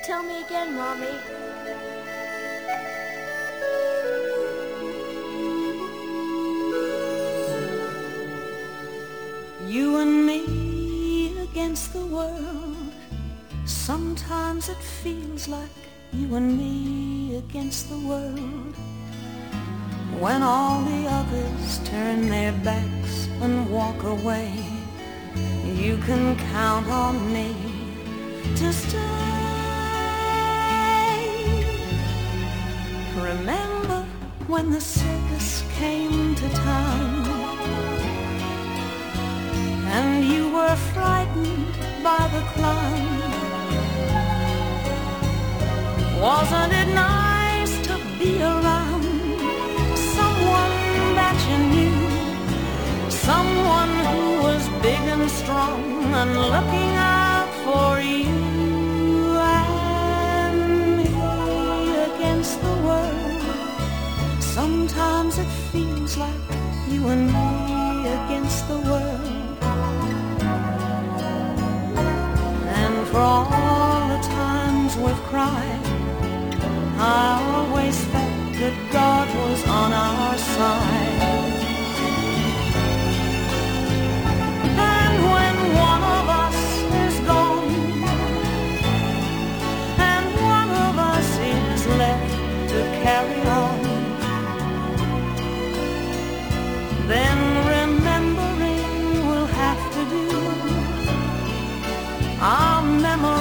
Tell me again, Mommy. You and me against the world. Sometimes it feels like you and me against the world. When all the others turn their backs and walk away, you can count on me to stay. Remember when the circus came to town and you were frightened by the clown? Wasn't it nice to be around someone that you knew, someone who was big and strong and looking out for you? And me against the world. Sometimes it feels like you and me against the world. And for all the times we've cried, I always felt that God was on our side. And when one of us is gone and one of us is left to carry on, then remembering will have to do. Our memory